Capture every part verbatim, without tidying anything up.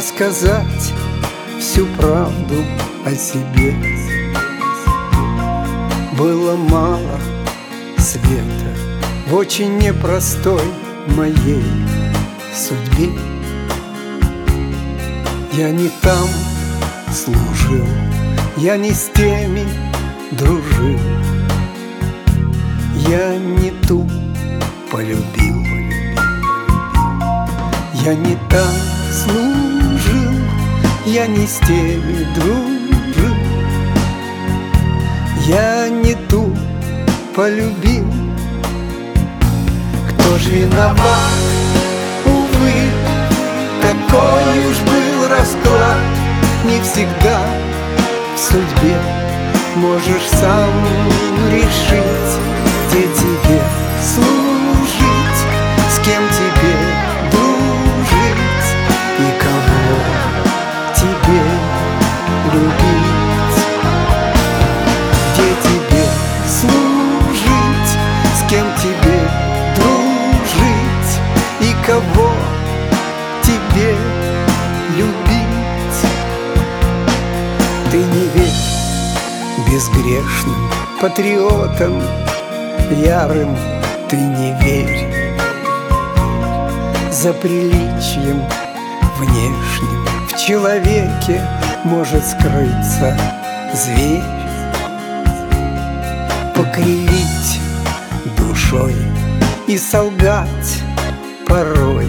рассказать всю правду о себе. Было мало света в очень непростой моей судьбе. Я не там служил, я не с теми дружил, я не ту полюбил, я не там служил, я не с теми дружил, я не ту полюбил. Кто ж виноват? Увы, такой уж был расклад. Не всегда в судьбе можешь сам решить, где тебе служить, с кем тебе дружить и кого тебе любить. Где тебе служить, с кем тебе дружить и кого тебе любить. Ты не верь безгрешным патриотам ярым, ты не верь за приличием внешним. В человеке может скрыться зверь, покривить душой и солгать порой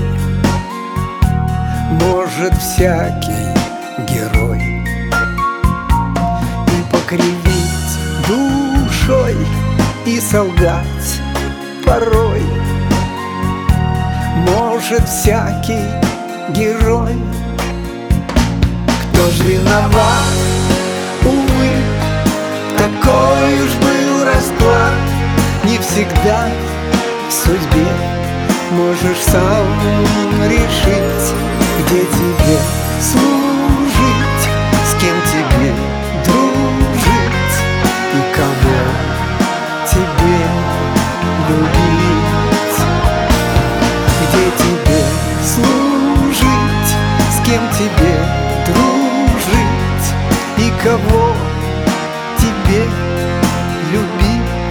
может всякий герой. И покривить душой и солгать порой может всякий герой. Кто ж виноват? Увы, такой уж был расклад. Не всегда в судьбе можешь сам решить, где тебе служить, с кем тебе дружить и кого тебе любить. Где тебе служить, с кем тебе дружить и кого тебе любить.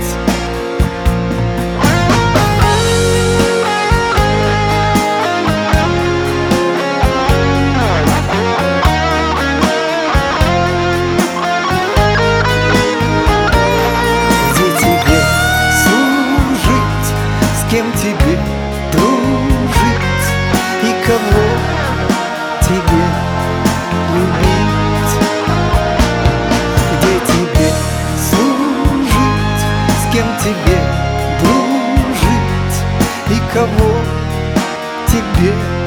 С кем тебе дружить и кого тебе любить. Где тебе служить, с кем тебе дружить и кого тебе